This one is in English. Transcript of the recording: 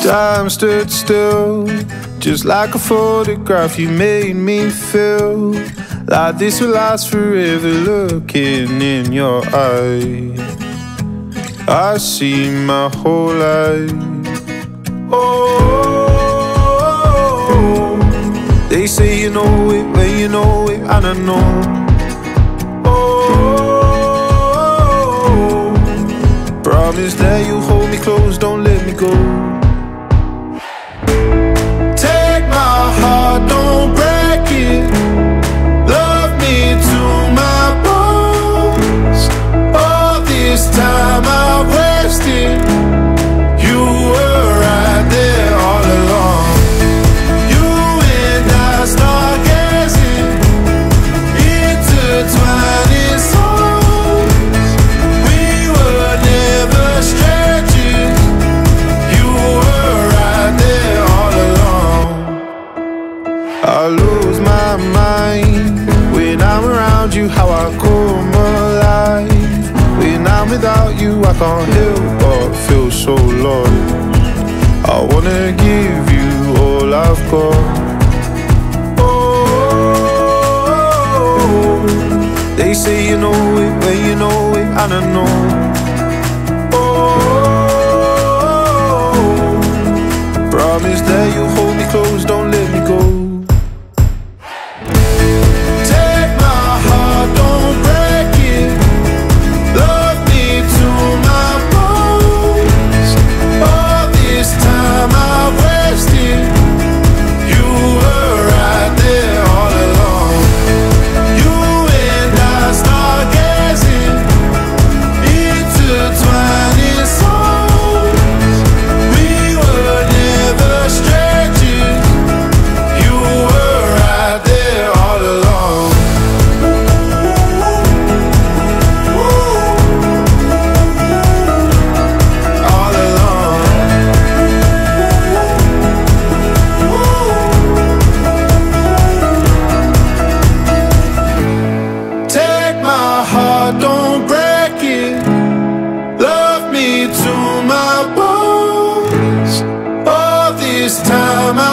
Time stood still, just like a photograph. You made me feel like this will last forever. Looking in your eyes, I see my whole life. Oh, they say you know it when you know it, and I know. Oh, promise that you'll hold me close, don't let me go. Take my heart, don't break it. Love me to my bones. All this time I've wasted, you were right there all along. You and I stargazing, intertwining souls. We were never strangers. You were right there all along. I lose my mind when I'm around you, how I come alive. When I'm without you, I can't help but feel so lost. I wanna give you all I've got. Oh, they say you know it when you know it, and I know. Oh, promise that you'll hold me close, don't let me go. Take my heart, don't break it. Love me to my bones. All this time I've wasted, you were right there all along. You and I stargazing, intertwining souls. We were never strangers. You were right there all along. All along. Take my heart, don't break it. Love me to my bones. All this time